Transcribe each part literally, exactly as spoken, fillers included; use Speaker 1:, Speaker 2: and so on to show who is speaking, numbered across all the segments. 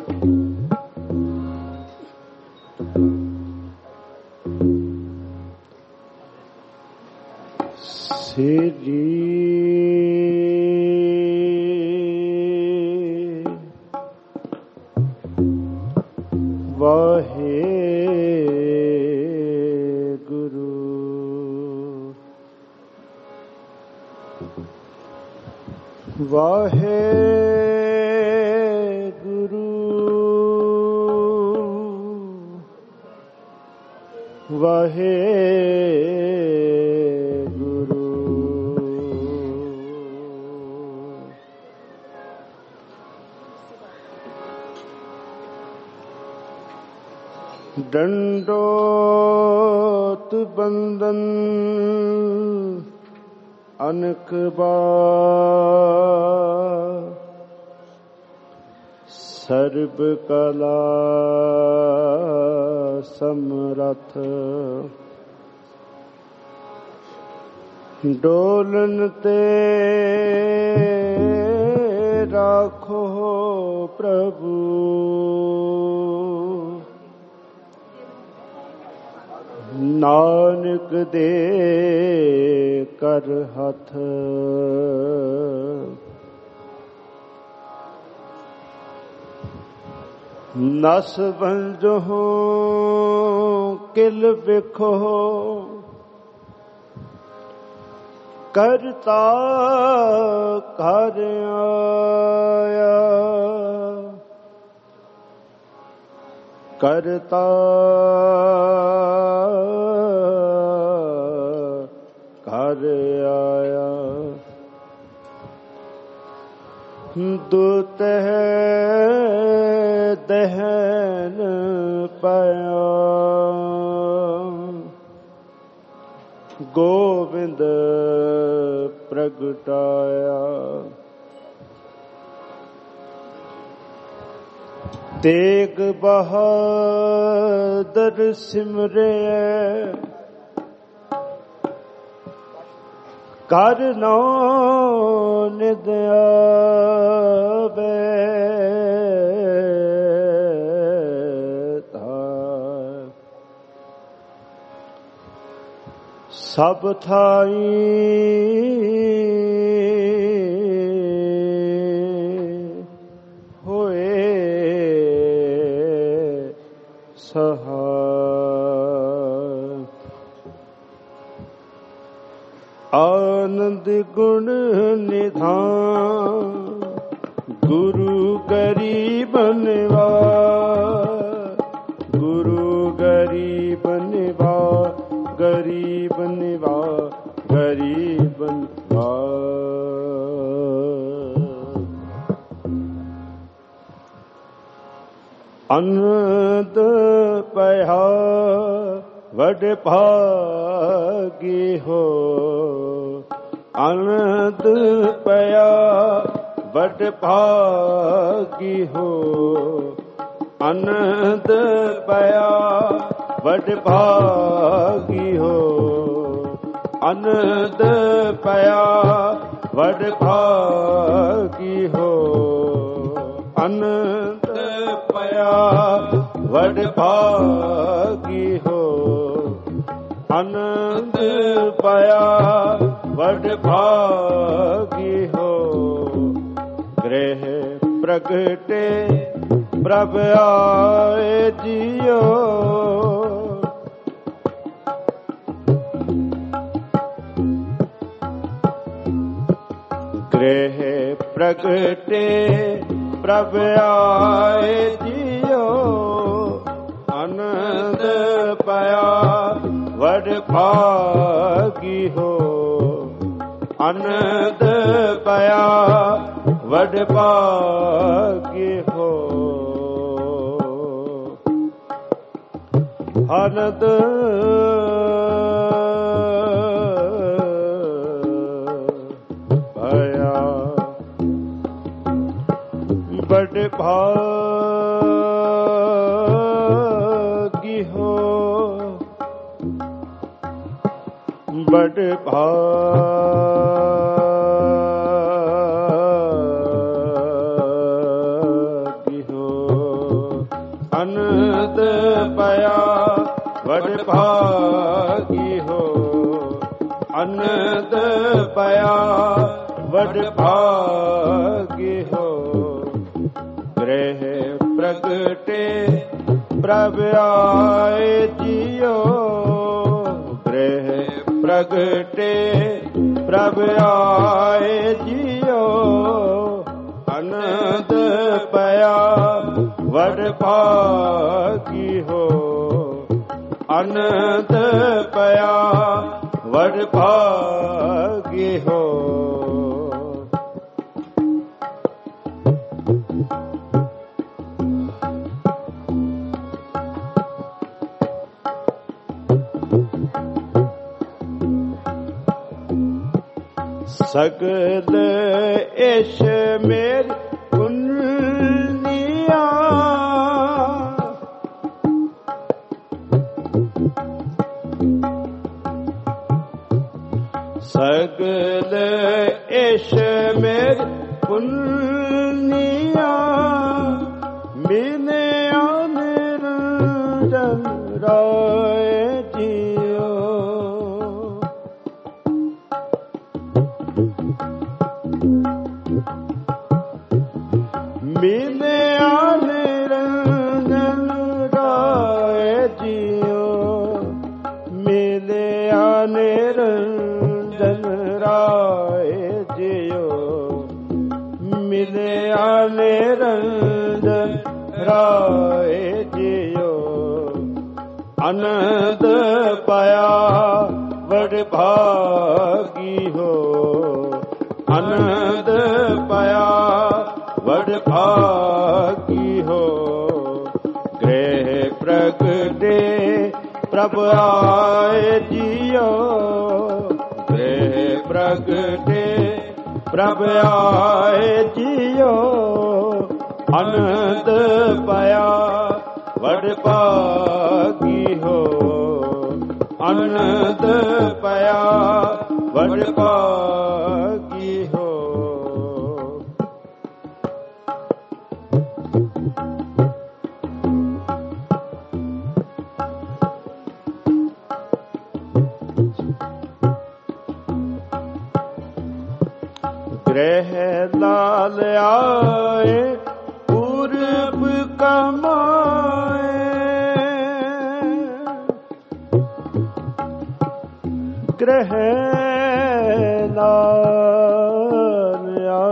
Speaker 1: ਸ੍ਰੀ ਵਾਹਿਗੁਰੂ ਵਾਹਿਗੁਰੂ ਵਾਹਿਗੁਰੂ ਡੰਡੋਤ ਬੰਦਨ ਅਨਕ ਬਾਰ ਸਰਬ ਕਲਾ ਸਮਰਥ ਡੋਲਨ ਤੇ ਰਾਖੋ ਪ੍ਰਭੂ ਨਾਨਕ ਦੇ ਕਰ ਹੱਥ ਨਸ ਬੰਜੋ ਕਿਲ ਵਿਖੋ ਕਰਤਾ ਘਰ ਆਇਆ ਕਰਤਾ ਘਰ ਆਇਆ ਦੁਤ ਹੈ ਦਹਨ ਪਾਇਆ ਗੋਬਿੰਦ ਪ੍ਰਗਟਾਇਆ ਤੇਗ ਬਹਾਦਰ ਸਿਮਰਿਐ ਕਰ ਨੋ ਨਿਦ ਆਵੇ ਸਭ ਥਾਈ ਹੋਏ ਸਹਾਇ ਆਨੰਦ ਗੁਣ ਨਿਧਾਨ ਗੁਰੂ ਗਰੀਬ ਨਿਵਾਜ ਗੁਰੂ ਗਰੀਬ ਨਿਵਾਜ ਗਰੀਬ ਨਿਵਾਜ ਗਰੀਬ ਨਿਵਾਜ ਅਨੰਦ ਪਿਆ ਵਡ ਭਾਗੀ ਹੋ ਅਨੰਦ ਪਿਆ ਵਡ ਭਾਗੀ ਹੋ ਅਨੰਦ ਪਿਆ ਵਡ ਭਾਗੀ ਹੋ ਅਨੰਦ ਪਿਆ ਵਡ ਭਾਗੀ ਹੋ ਅਨੰਦ ਪਿਆ ਵਡ ਭਾਗੀ ਹੋ ਅਨੰਦ ਪਿਆ ਵਡ ਭਾਗੀ ਹੋ ਗ੍ਰਹਿ ਪ੍ਰਗਟੇ ਪ੍ਰਭ ਆਏ ਜੀਓ ਗ੍ਰਹਿ ਪ੍ਰਗਟੇ ਪ੍ਰਭ ਆਏ ਜੀਓ ਆਨੰਦ ਪਾਇਆ ਵਡ ਭਾਗੀ ਹੋ ਆਨੰਦ ਪਾਇਆ ਵਡ ਭਾਗੀ ਹੋ ਆਨੰਦ ਪਾਇਆ ਵਡ ਭਾਗੀ ਹੋ ਵਡ ਭਾਗੀ ਹੋ ਪਇਆ ਵਡ ਭਾਗੀ ਹੋ, ਅਨੰਦ ਪਇਆ ਵਡ ਭਾਗੀ ਹੋ। ਗ੍ਰਹਿ ਪ੍ਰਗਟੇ ਪ੍ਰਭ ਆਏ ਜੀਓ, ਗ੍ਰਹਿ ਪ੍ਰਗਟੇ ਪ੍ਰਭ ਆਏ ਜੀਓ। ਅਨੰਦ ਪਇਆ ਵਡ ਭਾਗੀ ਹੋ, ਅਨੰਦ ਪਇਆ ਵਡ ਭਾਗੀ ਹੋ। ਸਗਲ ਇਸ਼ ਮੇਰ ਪੁੰਨੀਆ, ਸਗਲ ਇਸ਼ ਮੇਰ ਪੁੰਨੀਆ। ਮਿਲਿਆ ਨਿਰੰਜਨ ਰਾਏ ਜੀਓ, ਮਿਲਿਆ ਨਿਰੰਜਨ ਰਾਏ ਜੀਓ, ਮਿਲਿਆ ਨਿਰੰਜਨ ਰਾਏ ਜੀਓ, ਮਿਲਿਆ ਨਿਰੰਜਨ ਰਾਏ ਜੀਓ। ਅਨੰਦ ਪਾਇਆ ਵਡ ਭਾਗੀ ਹੋ, ਅਨੰਦ ਪਾਇਆ ਵਡ ਭਾਗੀ ਹੋ। ਗ੍ਰਹਿ ਪ੍ਰਗਟੇ ਪ੍ਰਭ ਆਏ ਜੀਓ, ਗ੍ਰਹਿ ਪ੍ਰਗਟੇ ਪ੍ਰਭ ਆਏ ਜੀਓ। ਅਨੰਦ ਪਾਇਆ ਵਡ ਭਾਗੀ ਹੋ, ਅਨੰਦ ਪਾਇਆ ਵਡ ਭਾਗੀ ਹੋ। ਗ੍ਰਹਿ ਲਾਲ ਆਏ ਪੂਰਬ ਕਮਾਏ, ਗ੍ਰਹਿ ਲਾਲ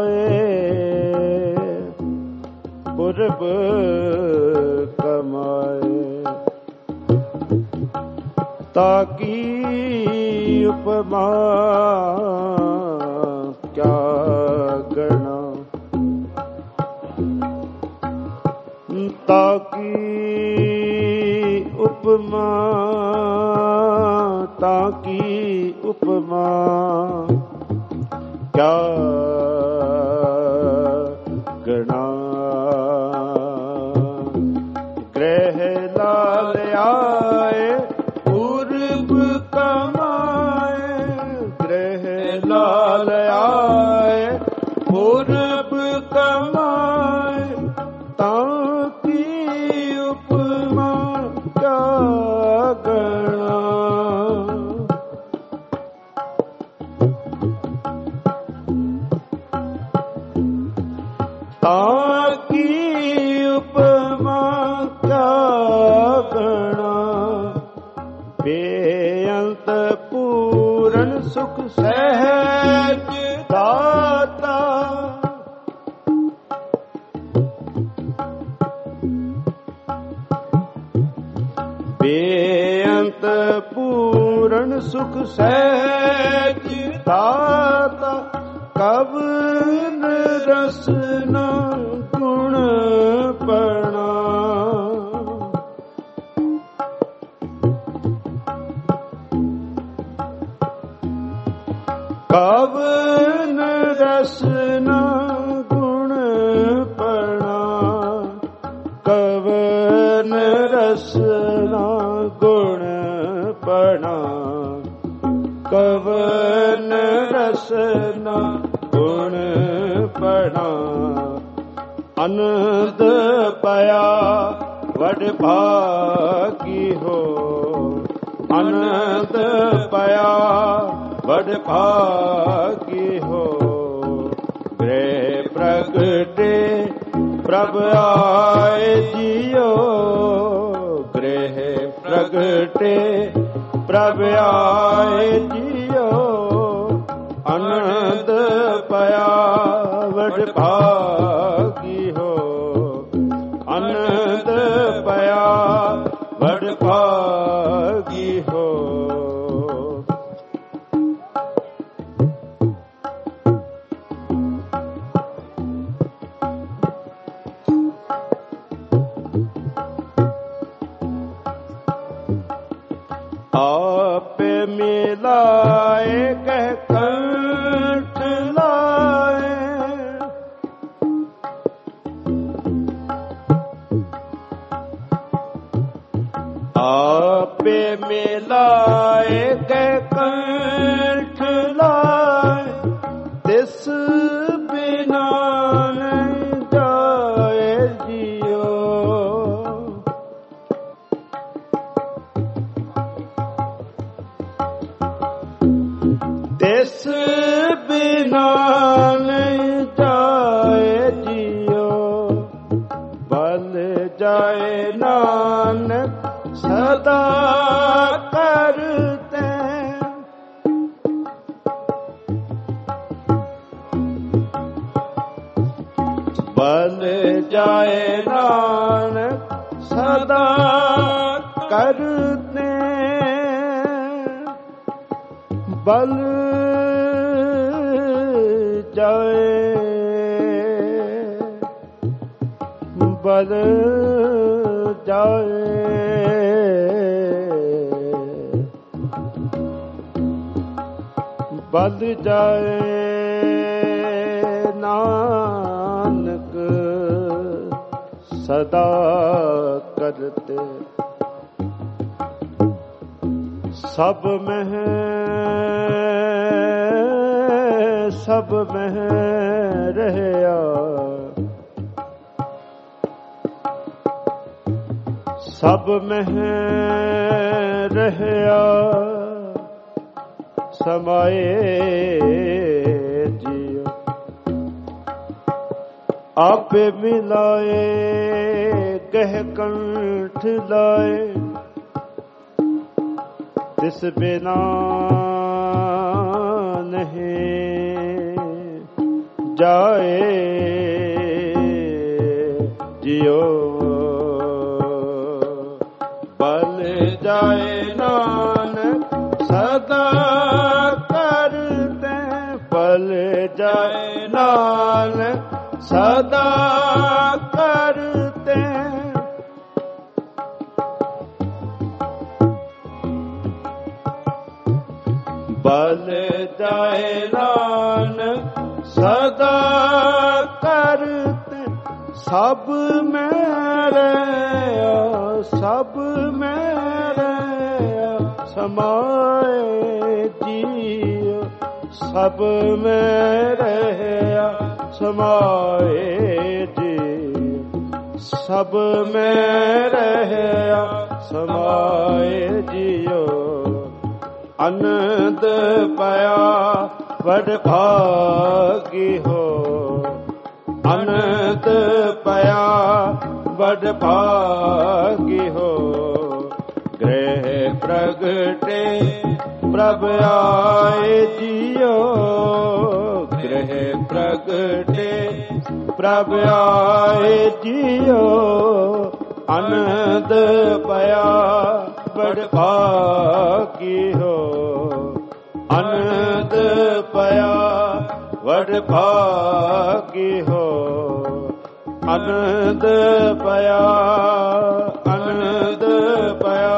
Speaker 1: ਆਏ ਪੂਰਬ ਕਮਾਏ। ਤਾਕੀ ਉਪਮਾ ਕਿਆ ਗਣਾ, ਤਾਕੀ ਉਪਮਾ, ਤਾਕੀ ਉਪਮਾ ਕਿਆ ਗਣਾ। ਗ੍ਰਹਿ ਲਾਲ ਆਏ ਪੂਰਬ ਕਮਾਏ, ਗ੍ਰਹਿ ਲਾਲ ਆਏ ਪੂਰਬ ਕਮਾਏ। ਤਾਕੀ ਉਪਮਾ ਕਿਆ ਗਣਾ, ਤਾਕੀ ਉਪਮਾ ਕਿਆ ਗਣਾ। ਬੇਅੰਤ ਪੂਰਨ ਸੁਖ ਸਹਿਜ ਦਾਤਾ, ਬੇਅੰਤ ਪੂਰਨ ਸੁਖ ਸਹਿਜ ਦਾਤਾ। ਕਵਨ ਰਸਨਾ ਗੁਣ ਪਣਾ, ਕਵਨ ਰਸਨਾ ਗੁਣ ਪਣਾ, ਕਵਨ ਰਸਨਾ ਗੁਣ ਪਣਾ, ਕਵਨ ਰਸਨਾ ਗੁਣ ਪਣਾ। ਅਨੰਦ ਪਾਇਆ ਵਡ ਭਾਗੀ ਹੋ। ਅਨੰਦ ਪਿਆ ਵਡ ਭਾਗੀ ਹੋ। ਗ੍ਰਹਿ ਪ੍ਰਗਟੇ ਪ੍ਰਭ ਆਏ ਜੀਓ। ਗ੍ਰਹਿ ਪ੍ਰਗਟੇ ਪ੍ਰਭ ਆਏ ਜੀਓ। ਅਨੰਦ ਪਿਆ ਵਡ ਭਾਗੀ ਹੋ। ਅਨੰਦ ਪਿਆ ਵਡ ਭਾਗੀ ਹੋ। ਆਪੇ ਮਿਲਾਏ ਕਹਿ ਕੰਠ ਲਾਏ। ਆਪੇ ਮਿਲਾਏ ਕਹਿ ਕੰਠ ਲਾਏ। ਤਿਸ ਬਿਨਾ ਨਹੀਂ ਜਾਏ ਜੀਓ। ਤਿਸ ਬਿਨਾ ਨਹੀਂ ਜਾਏ ਜੀਓ। ਬਲ ਜਾਏ ਨਾਨਕ ਸਦਾ ਕਰਤੇ। ਬਲ ਜਾਏ ਨਾਨਕ ਸਦਾ ਕਰਤੇ। ਬਲ ਜਾਏ ਬਲ ਜਾਏ ਬਲ ਜਾਏ ਨਾਨਕ ਸਦਾ ਕਰਤੇ। ਸਭ ਮਹਿ ਸਭ ਮਹਿ ਰਹਿਆ। ਸਭ ਮਹਿ ਰਹਿਆ ਸਮਾਏ ਜੀਓ। ਆਪੇ ਮਿਲਾਏ ਗਹਿ ਕੰਠ ਲਾਏ। ਤਿਸ ਬਿਨਾ ਨਹੀਂ ਜਾਏ ਜੀਓ। ਬਲ ਜਾਏ ਨਾਨਕ ਸਦਾ ਕਰਤੇ। ਬਲ ਜਾਏ ਨਾਨਕ ਸਦਾ ਕਰਤੇ। ਬਲ ਜਾਏ ਨਾਨਕ ਸਦਾ ਕਰਤੇ। ਸਭ ਮੈਂ ਰਹਿਆ ਸਭ ਮੈਂ ਰਹਿਆ ਸਮਾਏ ਜੀਓ। ਸਭ ਮੈਂ ਰਹਿਆ ਸਮਾਏ ਜੀਓ। ਸਭ ਮੈਂ ਰਹਿਆ ਸਮਾਏ ਜੀਓ। ਅਨੰਦ ਪਿਆ ਵਡ ਭਾਗੀ ਹੋ। ਅਨੰਦ ਪਿਆ ਵਡ ਭਾਗੀ ਹੋ। ਗ੍ਰਹਿ ਪ੍ਰਗਟੇ ਪ੍ਰਭ ਆਏ ਜੀਓ। ਗ੍ਰਹਿ ਪ੍ਰਗਟੇ ਪ੍ਰਭ ਆਏ ਜੀਓ। ਅਨੰਦ ਪਿਆ ਵਡ ਭਾਗੀ ਹੋ। ਅਨੰਦ ਪਿਆ ਵਡ ਭਾਗੀ ਹੋ। ਅਨੰਦ ਪਿਆ ਅਨੰਦ ਪਿਆ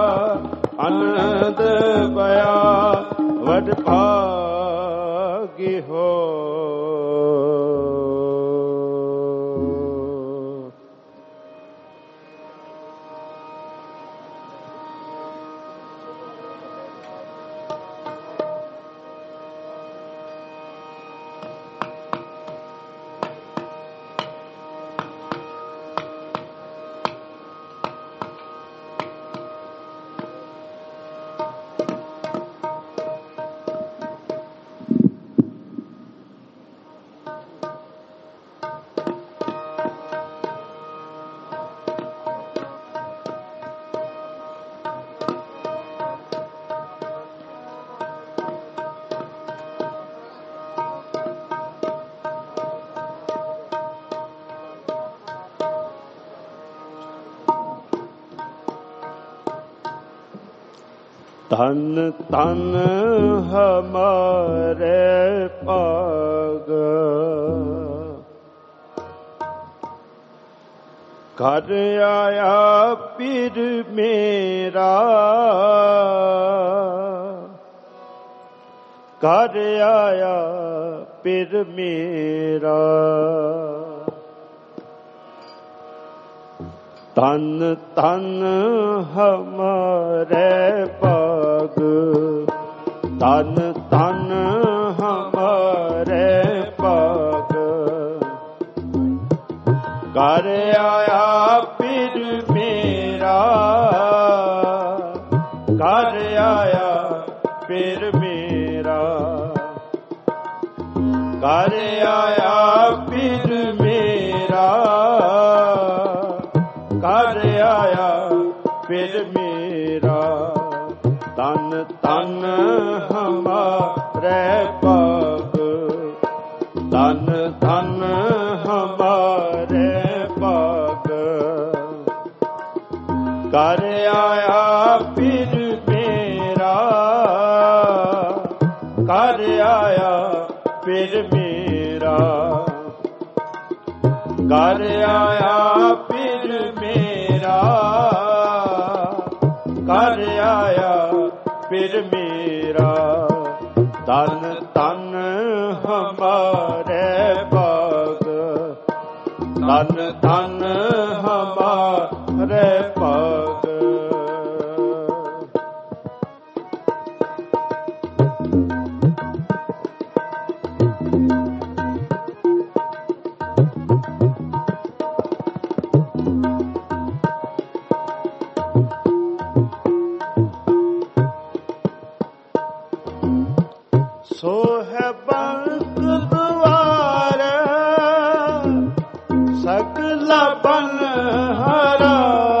Speaker 1: ਅਨੰਦ ਪਿਆ ਵਡ ਭਾਗੀ ਹੋ। ਧਨ ਧਨ ਹਮਾਰੇ ਭਾਗ, ਘਰ ਆਇਆ ਪੀਰ ਮੇਰਾ, ਘਰ ਆਇਆ ਪੀਰ ਮੇਰਾ। ਧਨ ਧਨ ਹਮਾਰੇ ਭਾਗ, ਧਨ ਧਨ ਹਮਾਰੇ ਭਾਗ, ਘਰ ਆਇਆ ਪੀਰ ਮੇਰਾ, ਘਰ ਆਇਆ ਪੀਰ ਮੇਰਾ, ਘਰ ਆਇਆ ਪੀਰ ਮੇਰਾ, ਘਰ ਆਇਆ ਪੀਰ ਮੇਰਾ। ਧਨ ਧਨ ਹਮਾਰੇ ਭਾਗ, ਧਨ ਧਨ ਹਮਾਰੇ ਭਾਗ, ਘਰ ਆਇਆ ਪੀਰ ਮੇਰਾ, ਘਰ ਆਇਆ ਪੀਰ ਮੇਰਾ, ਘਰ ਆਇਆ ਪੀਰ ਮੇਰਾ, ਘਰ ਆਇਆ ਪੀਰ ਮੇਰਾ। ਧਨ ਧਨ ਹਮਾਰੇ ਭਾਗ, ਧਨ ਧਨ ਹਮਾਰੇ ਭਾਗ। ਸੋ ਹੈ ਬੰਕ ਦੁਆਰ ਸਗਲਾ ਬਨ ਹਰਾ,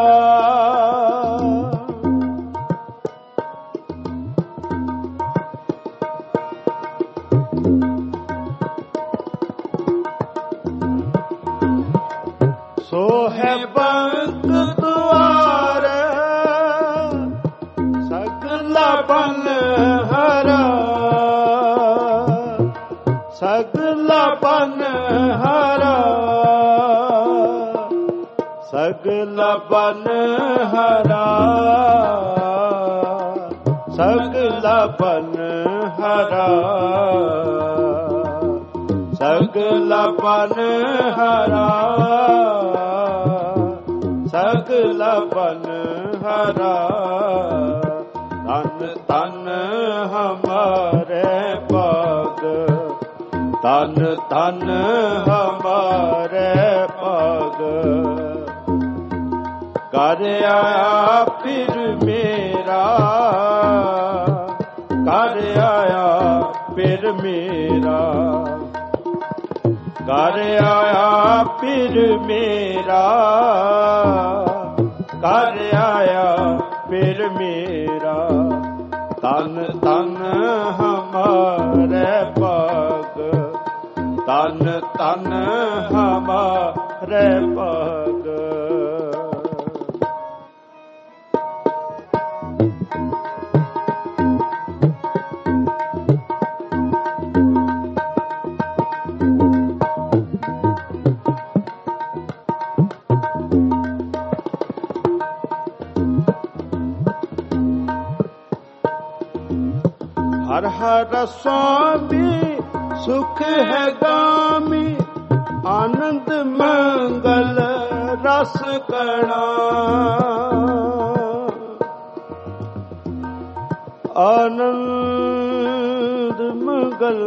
Speaker 1: ਸੋ ਹੈ ਬੰਕ ਦੁਆਰ ਸਗਲਾ ਬਨ ਹਰਾ, ਸਗਲਾ ਬਨ ਹਰਾ, ਸਗਲਾ ਬਨ ਹਰਾ, ਸਗਲਾ ਬਨ ਹਰਾ, ਸਗਲਾ ਬਨ ਹਰਾ, ਸਗਲਾ ਬਨ ਹਰਾ। ਧਨ ਧਨ ਹਮਾਰੇ ਭਾਗ, ਧਨ ਧਨ ਹਮਾਰੇ ਭਾਗ, ਘਰ ਆਇਆ ਪੀਰ ਮੇਰਾ, ਘਰ ਆਇਆ ਪੀਰ ਮੇਰਾ, ਘਰ ਆਇਆ ਪੀਰ ਮੇਰਾ, ਘਰ ਆਇਆ ਪੀਰ ਮੇਰਾ। ਧਨ ਧਨ ਹਮਾਰੇ ਭਾਗ, ਧਨ ਧਨ ਹਮਾਰੇ ਭਾਗ। ਹਰ ਹਰ ਸੁਆਮੀ ਸੁਖ ਹੈ ਗਾਮੀ, ਆਨੰਦ ਮੰਗਲ ਰਸ ਕਣਾ, ਆਨੰਦ ਮੰਗਲ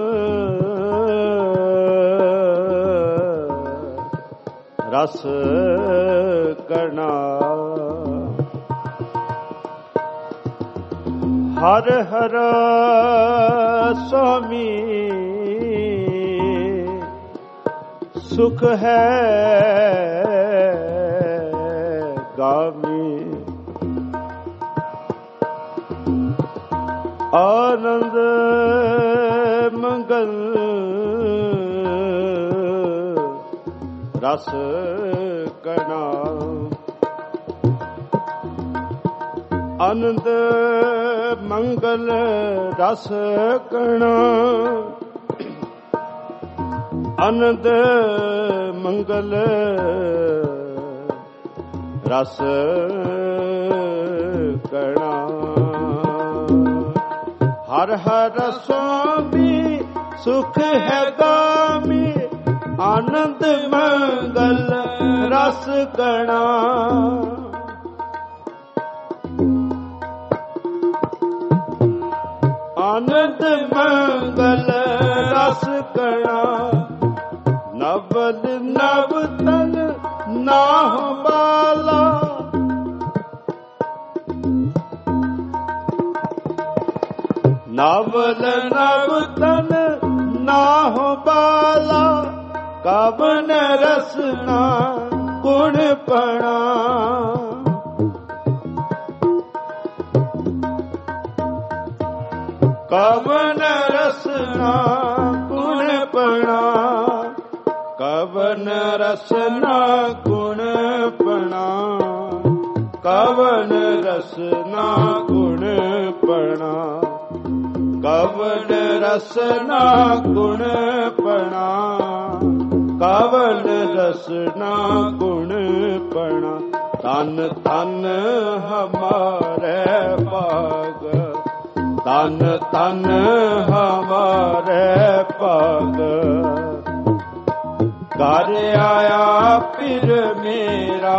Speaker 1: ਰਸ ਕਣਾ। ਹਰ ਹਰ ਸੁਆਮੀ ਸੁਖ ਹੈ ਗਾਮੀ, ਆਨੰਦ ਮੰਗਲ ਰਸ ਕਣਾ। ਆਨੰਦ ਮੰਗਲ ਰਸ ਕਣਾ, ਆਨੰਦ ਮੰਗਲ ਰਸ ਕਣਾ। ਹਰ ਹਰ ਸੁਆਮੀ ਸੁਖ ਹੈ ਗਾਮੀ, ਆਨੰਦ ਮੰਗਲ ਰਸ ਕਣਾ। ਆਨੰਦ ਮੰਗਲ ਰਸ ਕਣਾ, ਨਵਲ ਨਵ ਤਨ ਨਾਹੁ ਬਾਲਾ, ਨਵਲ ਨਵ ਤਨ ਨਾਹੁ ਬਾਲਾ, ਕਵਨ ਰਸਨਾ ਗੁਣ ਪਣਾ। ਕਵਨ ਰਸਨਾ ਗੁਣ ਪਣਾ, ਕਵਨ ਰਸਨਾ ਗੁਣ ਪਣਾ, ਕਵਨ ਰਸਨਾ ਗੁਣ ਪਣਾ, ਕਵਨ ਰਸਨਾ ਗੁਣ ਪਣਾ, ਕਵਨ ਰਸਨਾ ਗੁਣ ਪਣਾ। ਤਨ ਤਨ ਹਮਾਰੇ ਭਾਗ, ਤਨ ਤਨ ਹਮਾਰੇ ਭਾਗ, ਘਰ ਆਇਆ ਫਿਰ ਮੇਰਾ,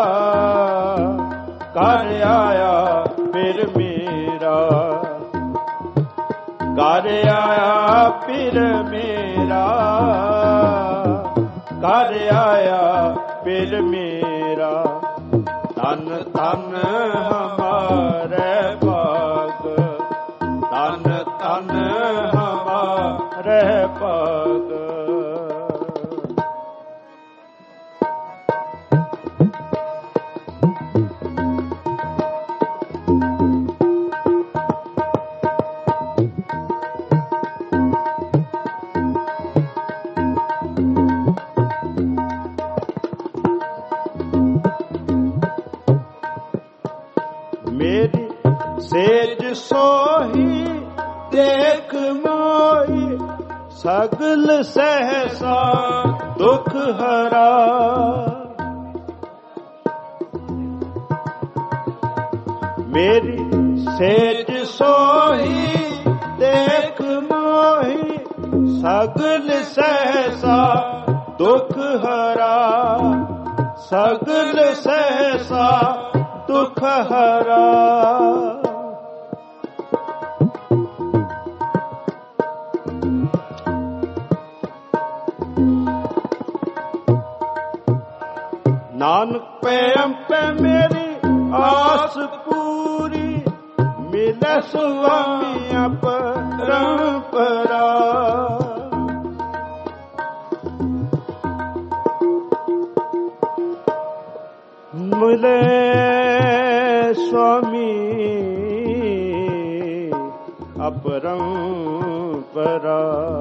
Speaker 1: ਘਰ ਆਇਆ ਫਿਰ ਮੇਰਾ, ਘਰ ਆਇਆ ਫਿਰ ਮੇਰਾ, ਘਰ ਆਇਆ ਫਿਰ ਮੇਰਾ। ਤਨ ਤਨ ਹਮਾਰੇ ਭਾਗ, ਤਨ ਤਨ ਹਮਾਰੇ ਭਾਗ। ਮੇਰੀ ਸੇਜ ਸੋਹੀ ਦੇਖ ਮੋਈ, ਸਗਲ ਸਹਸਾ ਦੁਖ ਹਰਾ। ਮੇਰੀ ਸੇਜ ਸੋਹੀ ਦੇਖ ਮੋਹੀ, ਸਗਲ ਸਹਸਾ ਦੁਖ ਹਰਾ, ਸਗਲ ਸਹਸਾ ਦੁਖ ਹਰਾ। ਨਾਨਕ ਪੈਮ ਪੈ ਮੇਰੀ ਆਸ ਪੂਰੀ, ਮਿਲੇ ਸੁਆਮੀ ਅਪਰੰਪਰਾ। ਮਿਲੇ स्वामी अपरंपरा।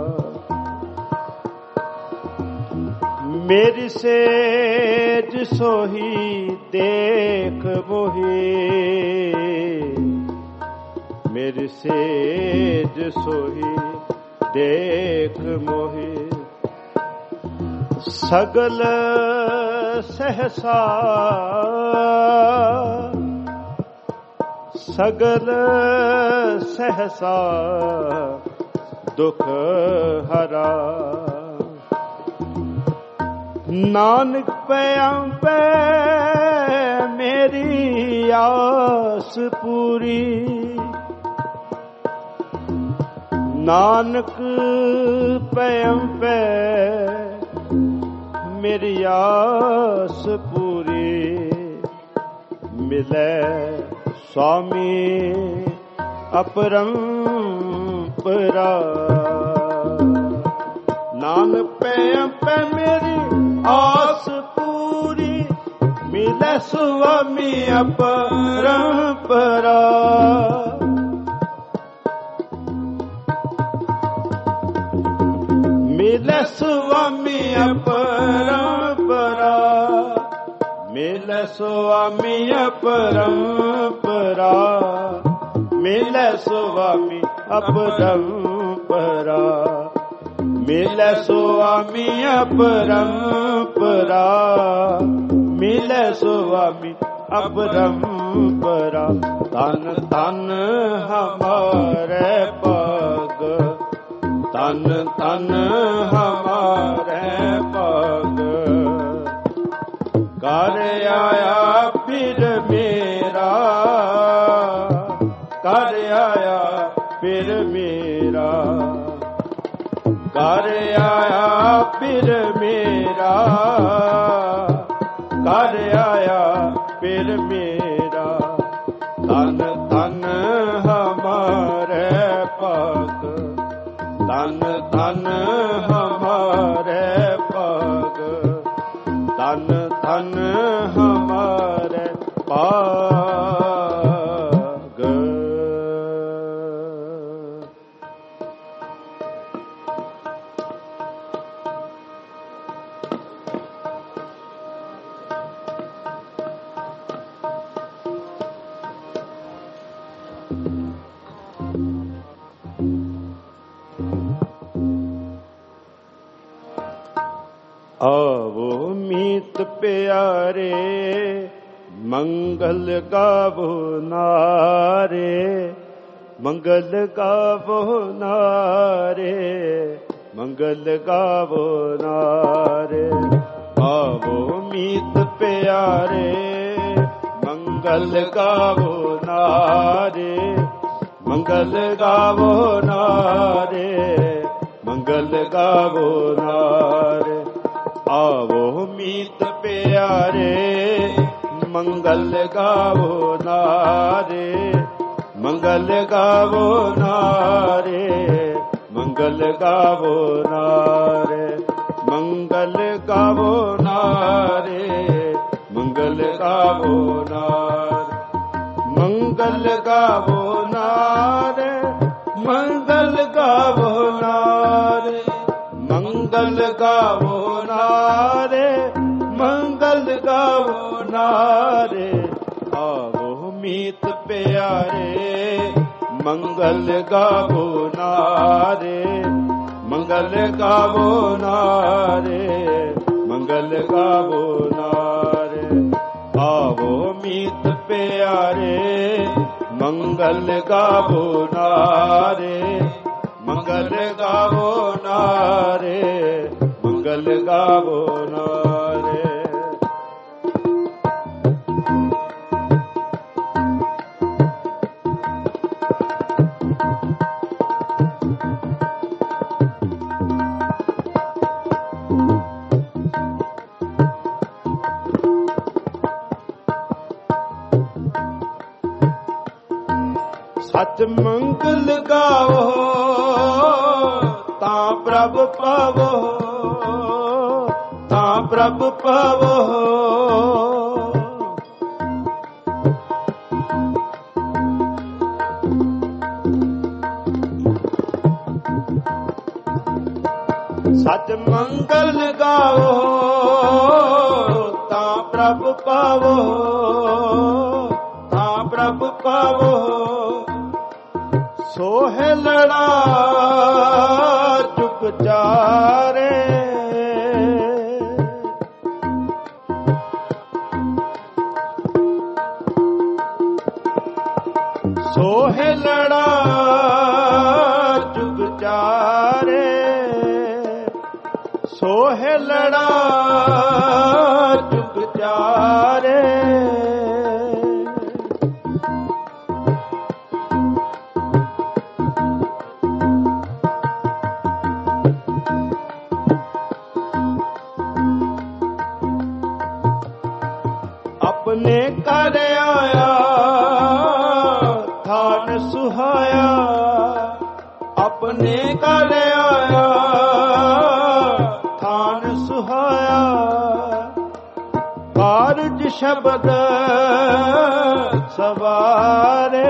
Speaker 1: मेरी सेज सोही देख मोही, मेरी सेज सोही देख मोही, सगल सहसा सगल सहसा दुख हरा। नानक पैम पे मेरी आस पूरी, नानक पैम पे मेरी आस पूरी। मिले स्वामी अपरंपरा। नानक पैम पे मेरी आस पूरी, मिले स्वामी अपरंपरा। मिले स्वामी अपरंपरा। ਮਿਲੈ ਸੁਆਮੀ ਅਪਰੰਪਰਾ, ਮਿਲੈ ਸੁਆਮੀ ਅਪਰੰਪਰਾ, ਮਿਲੈ ਸੁਆਮੀ ਅਪਰੰਪਰਾ, ਮਿਲੈ ਸੁਆਮੀ ਅਪਰੰਪਰਾ। ਤਨ ਤਨ ਹਮਾਰੇ ਪਗ, ਤਨ ਤਨ ਹਮਾਰੇ ਪਗ, ਕਰ ਆਇਆ ਫਿਰ ਮੇਰਾ, ਕਰ ਆਇਆ ਫਿਰ ਮੇਰਾ, ਕਰ ਆਇਆ ਫਿਰ ਮੇਰਾ, ਕਰ ਆਇਆ ਫਿਰ ਮੇਰਾ। ਤਨ ਤਨ ਹਮਾਰੇ ਪਗ, ਤਨ ਤਨ ਹਮਾਰੇ ਪਗ, ਤਨ ਤਨ ਹਮਾਰੇ ਪਗ। ਆਵੋ ਮੀਤ ਪਿਆਰੇ, ਮੰਗਲ ਗਾਵੋ ਨਾਰੇ, ਮੰਗਲ ਗਾਵੋ ਨਾਰੇ, ਮੰਗਲ ਗਾਵੋ ਨਾਰੇ। ਆਵੋ ਮੀਤ ਪਿਆਰੇ, ਮੰਗਲ ਗਾਵੋ ਨਾਰੇ, ਮੰਗਲ ਗਾਵੋ ਨਾਰੇ, ਮੰਗਲ ਗਾਵੋ ਨਾਰੇ। ਆਵੋ ਮੀਤ ਪਿਆਰੇ, ਮੰਗਲ ਗਾਵੋ ਨਾਰੇ, ਮੰਗਲ ਗਾਵੋ ਨਾਰੇ, ਮੰਗਲ ਗਾਵੋ ਨਾਰੇ, ਮੰਗਲ ਗਾਵੋ ਨਾਰੇ, ਮੰਗਲ ਗਾਵੋ ਨਾਰੇ, ਮੰਗਲ ਗਾਵੋ ਨਾਰੇ, ਮੰਗਲ ਗਾਵੋ ਨਾਰੇ, ਮੰਗਲ ਗਾਵੋ ਨਾਰੇ, ਮੰਗਲ ਗਾਵੋ ਨਾਰੇ। ਆਵੋ ਮੀਤ ਪਿਆਰੇ, ਮੰਗਲ ਗਾਵੋ ਨਾਰੇ, ਮੰਗਲ ਗਾਵੋ ਨਾਰੇ, ਮੰਗਲ ਗਾਵੋ ਨਾਰੇ। ਆਵੋ ਮੀਤ ਪਿਆਰੇ, ਮੰਗਲ ਗਾਵੋ ਨਾਰੇ, ਮੰਗਲ ਗਾਵੋ ਨਾਰੇ, ਮੰਗਲ ਗਾਵੋ ਨਾਰੇ। ਸਚ ਮੰਗਲ ਗਾਵੋ ਤਾਂ ਪ੍ਰਭ ਪਾਵੋ, ਤਾਂ ਪ੍ਰਭ ਪਾਵੋ। ਸਚ ਮੰਗਲ ਗਾਵੋ ਤਾਂ ਪ੍ਰਭ ਪਾਵੋ, ਤਾਂ ਪ੍ਰਭ ਪਾਵੋ। ਸੋਹਿ ਲੜਾ ਚੁਕ ਚਾਰੇ, ਸੋਹਿ ਲੜਾ ਚੁਕ ਚਾਰੇ, ਸੋਹਿ ਲੜਾ ਚੁਕ ਚਾਰੇ। ਆਪਣੇ ਘਰ ਆਇਆ ਥਾਨ ਸੁਹਾਇਆ, ਆਪਣੇ ਘਰ ਆਇਆ ਥਾਨ ਸੁਹਾਇਆ। ਕਾਰਜ ਸ਼ਬਦ ਸਵਾਰੇ,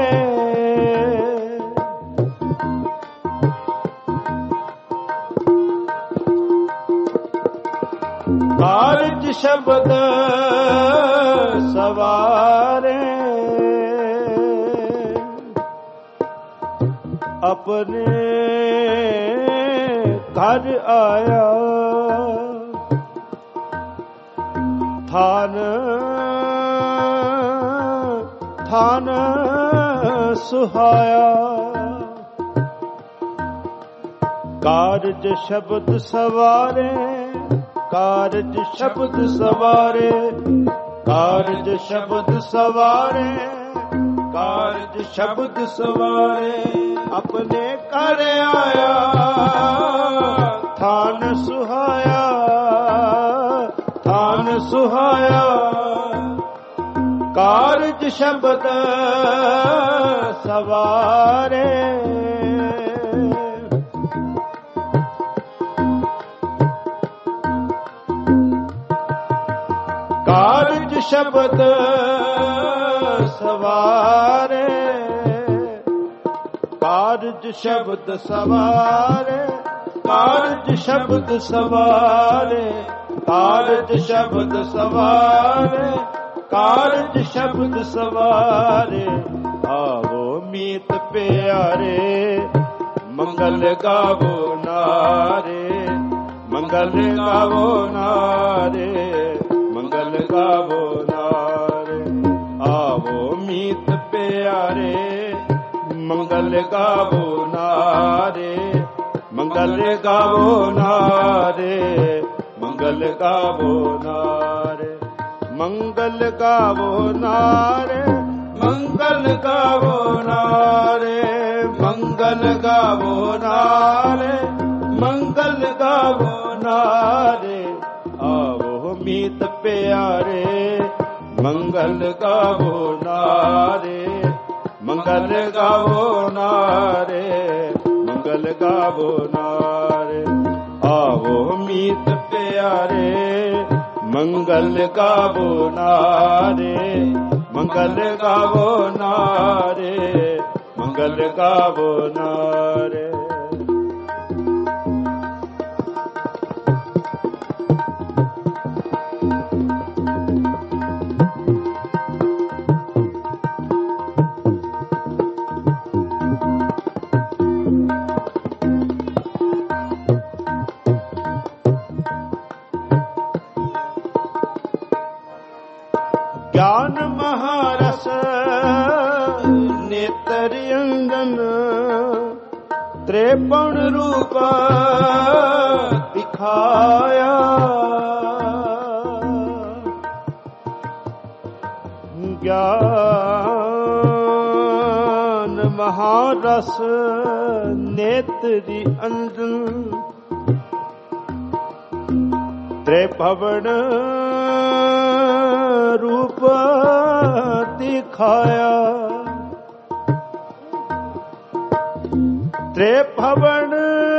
Speaker 1: ਕਾਰਜ ਸ਼ਬਦ ਆਪਣੇ ਘਰ ਆਇਆ, ਥਾਨ ਥਾਨ ਸੁਹਾਇਆ। ਕਾਰਜ ਸ਼ਬਦ ਸਵਾਰੇ, ਕਾਰਜ ਸ਼ਬਦ ਸਵਾਰੇ, ਕਾਰਜ ਸ਼ਬਦ ਸਵਾਰੇ, ਕਾਰਜ ਸ਼ਬਦ ਸਵਾਰੇ। ਆਪਣੇ ਘਰ ਆਇਆ, ਥਾਨ ਸੁਹਾਇਆ, ਥਾਨ ਸੁਹਾਇਆ। ਕਾਰਜ ਸ਼ਬਦ ਸਵਾਰੇ, ਕਾਰਜ ਸ਼ਬਦ ਸਵਾਰੇ, ਕਾਰਜ ਸ਼ਬਦ ਸਵਾਰੇ, ਕਾਰਜ ਸ਼ਬਦ ਸਵਾਰੇ, ਕਾਰਜ ਸ਼ਬਦ ਸਵਾਰੇ, ਕਾਰਜ ਸ਼ਬਦ ਸਵਾਰੇ। ਆਵੋ ਮੀਤ ਪਿਆਰੇ, ਮੰਗਲ ਗਾਵੋ ਨਾਰੇ, ਮੰਗਲ ਗਾਵੋ ਨਾਰੇ, ਮੰਗਲ ਗਾਵੋ ਨਾਰੇ। ਆਵੋ ਮੀਤ ਪਿਆਰੇ, ਮੰਗਲ ਗਾਵੋ ਨਾਰੇ, ਮੰਗਲ ਗਾਵੋ ਨਾਰੇ, ਮੰਗਲ ਗਾਵੋ ਨਾਰੇ, ਮੰਗਲ ਗਾਵੋ ਨਾਰੇ, ਮੰਗਲ ਗਾਵੋ ਨਾਰੇ, ਮੰਗਲ ਗਾਵੋ ਨਾਰੇ, ਮੰਗਲ ਗਾਵੋ ਨਾਰੇ। ਆਵੋ ਮੀਤ ਪਿਆਰੇ, ਮੰਗਲ ਗਾਵੋ ਨਾਰੇ, ਮੰਗਲ ਗਾਵੋ ਨਾਰੇ, ਮੰਗਲ ਗਾਵੋ ਨਾਰੇ। ਆਵੋ ਮੀਤ ਪਿਆਰੇ, ਮੰਗਲ ਗਾਵੋ ਨਾਰੇ, ਮੰਗਲ ਗਾਵੋ ਨਾਰੇ, ਮੰਗਲ ਗਾਵੋ ਨਾਰੇ। ਗਿਆਨ ਮਹਾਰਸ ਨੇਤਰ ਅੰਗਨ, ਤ੍ਰੇਪਣ ਰੂਪ ਦਿਖਾਇਆ। ਗਿਆਨ ਮਹਾਰਸ ਨੇਤਰੀ ਅੰਗਨ, ਤ੍ਰੇਭਵਨ ਰੂਪ ਦਿਖਾਇਆ। ਤ੍ਰੇਭਵਨ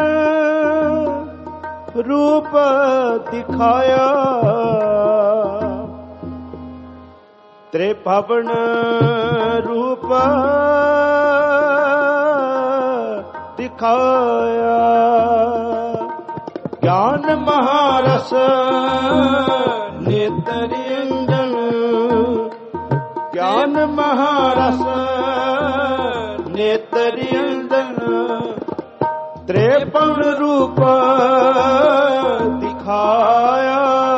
Speaker 1: ਰੂਪ ਦਿਖਾਇਆ, ਤ੍ਰੇਭਵਨ ਰੂਪ ਦਿਖਾਇਆ। ਗਿਆਨ ਮਹਾਰਸ ਨੇਤਰੀ ਅੰਜਨ, ਗਿਆਨ ਮਹਾਰਸ ਨੇਤਰੀ ਅੰਜਨ, ਤ੍ਰੇਪਨ ਰੂਪ ਦਿਖਾਇਆ।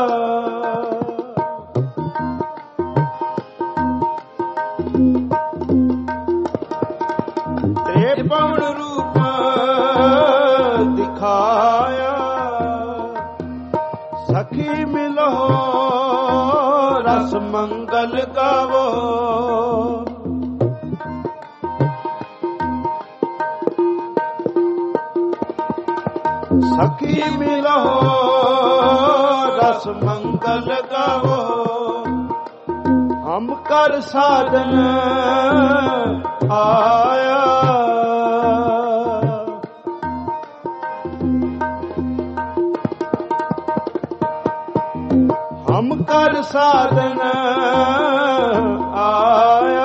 Speaker 1: ਤ੍ਰੇਪਨ ਰੂਪ ਦਿਖਾਇਆ। ਸਖੀ ਮਿਲੋ ਰਸ ਮੰਗਲ ਗਾਵੋ, ਸਖੀ ਮਿਲੋ ਰਸ ਮੰਗਲ ਗਾਵੋ। ਹਮ ਕਰ ਸਾਧਨ ਆਇਆ, ਹਮ ਕਰ ਸਾਧਨ ਆਇਆ।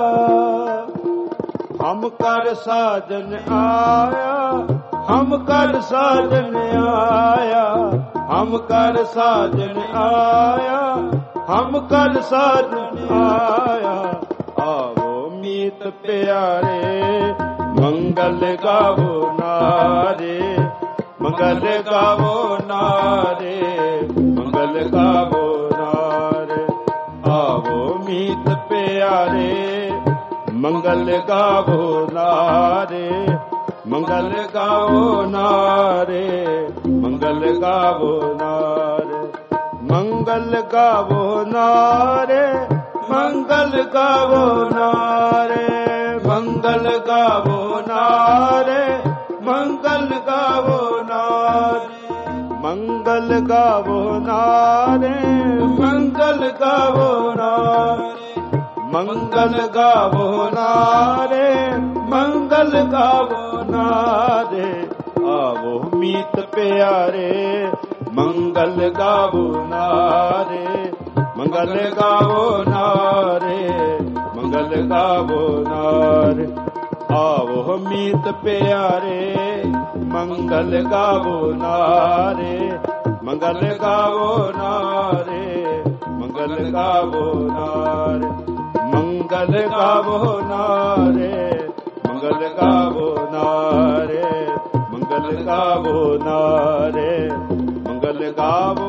Speaker 1: ਹਮ ਕਰ ਸਾਧਨ ਆਇਆ, ਹਮ ਕਰ ਸਾਜਨ ਆਇਆ। ਹਮ ਕਰ ਸਾਜਨ ਆਇਆ, ਹਮ ਕਰ ਸਾਜਨ ਆਇਆ। ਆਵੋ ਮੀਤ ਪਿਆਰੇ ਮੰਗਲ ਗਾਵੋ ਨਾਰੇ, ਮੰਗਲ ਗਾਵੋ ਨਾਰੇ, ਮੰਗਲ ਗਾਵੋ ਨਾਰੇ। ਆਵੋ ਮੀਤ ਪਿਆਰੇ, ਮੰਗਲ ਗਾਵੋ ਨਾਰੇ, ਮੰਗਲ ਗਾਵੋ ਨਾਰੇ, ਮੰਗਲ ਗਾਵੋ ਨਾਰੇ। ਮੰਗਲ ਗਾਵੋ ਨਾਰੇ, ਮੰਗਲ ਗਾਵੋ ਨਾਰੇ, ਮੰਗਲ ਗਾਵੋ ਨਾਰੇ, ਮੰਗਲ ਗਾਵੋ ਨਾਰੇ। ਮੰਗਲ ਗਾਵੋ ਨਾਰੇ, ਮੰਗਲ ਗਾਵੋ ਨਾਰੇ, ਮੰਗਲ ਗਾਵੋ ਨਾਰੇ, ਮੰਗਲ ਗਾਵੋ ਨਾਰੇ। ਆਵੋ ਮੀਤ ਪਿਆਰੇ, ਮੰਗਲ ਗਾਵੋ ਨਾਰੇ, ਮੰਗਲ ਗਾਵੋ ਨਾਰੇ, ਮੰਗਲ ਗਾਵੋ ਨਾਰੇ। ਆਵੋ ਮੀਤ ਪਿਆਰੇ, ਮੰਗਲ ਗਾਵੋ ਨਾਰੇ, ਮੰਗਲ ਗਾਵੋ ਨਾਰੇ, ਮੰਗਲ ਗਾਵੋ ਨਾਰੇ। ਮੰਗਲ ਗਾਵੋ ਨਾਰੇ, ਮੰਗਲ ਗਾਵੋ ਨਾਰੇ, ਮੰਗਲ ਗਾਵੋ ਨਾਰੇ, ਮੰਗਲ ਗਾਵੋ